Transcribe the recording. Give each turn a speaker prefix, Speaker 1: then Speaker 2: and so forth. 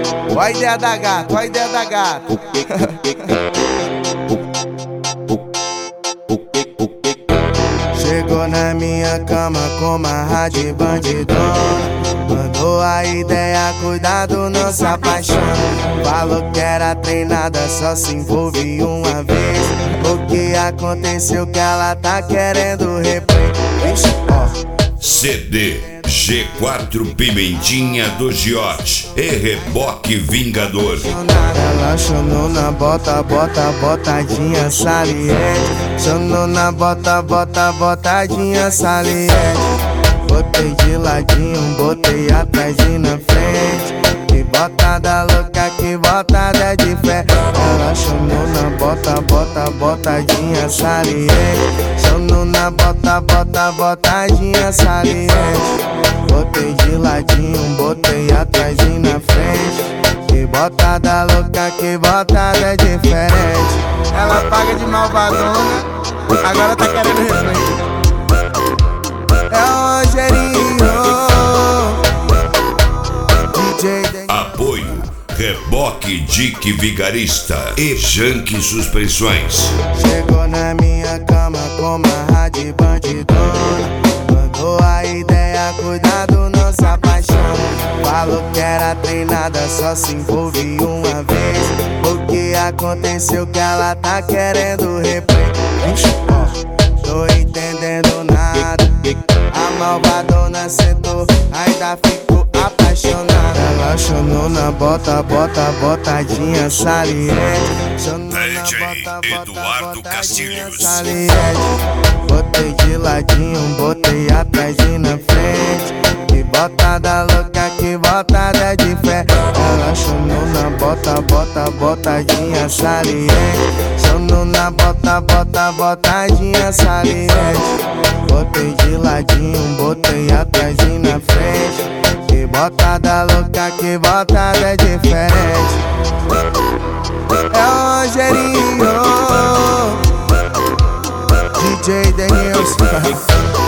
Speaker 1: Ó a ideia da gata, ó a ideia da gata.
Speaker 2: Chegou na minha cama com uma rádio bandidona. Mandou a ideia, cuidado, não se apaixona. Falou que era treinada, só se envolve uma vez. O que aconteceu que ela tá querendo replay?
Speaker 3: CD G4 Pimentinha do Giote e Reboque Vingador.
Speaker 2: Ela chamou na bota, botadinha saliente. Chamou na bota, botadinha saliente. Botei de ladinho, botei atrás e na frente. Que botada louca, que botada de fé. Ela chamou na bota, botadinha saliente. Chamou na bota, botadinha saliente. Botei de ladinho, botei atrás e na frente. Que botada louca, que botada diferente.
Speaker 1: Ela paga de malvadona, agora tá querendo replay.
Speaker 2: É o Rogerinho, DJ.
Speaker 3: Apoio Reboque Dick Vigarista e Janque Suspensões.
Speaker 2: Chegou na minha cama com uma rádio bandidona. Mandou a ideia, cuidado, não se apaixona. Falou que era treinada, só se envolve uma vez. O que aconteceu que ela tá querendo replay? Tô entendendo nada. A malvadona sentou, ainda ficou apaixonada. Ela chamou na bota, botadinha saliente.
Speaker 3: DJ Eduardo Castilhos.
Speaker 2: Botei de ladinho, botei atrás e na frente. Que botada louca, que botada de fé. Ela chamou na bota, botadinha saliente. Chamou na bota, botadinha saliente. Botei de ladinho, botei atrás e na frente. Que botada louca, que botada diferente. É o Rogerinho, DJ Denilson.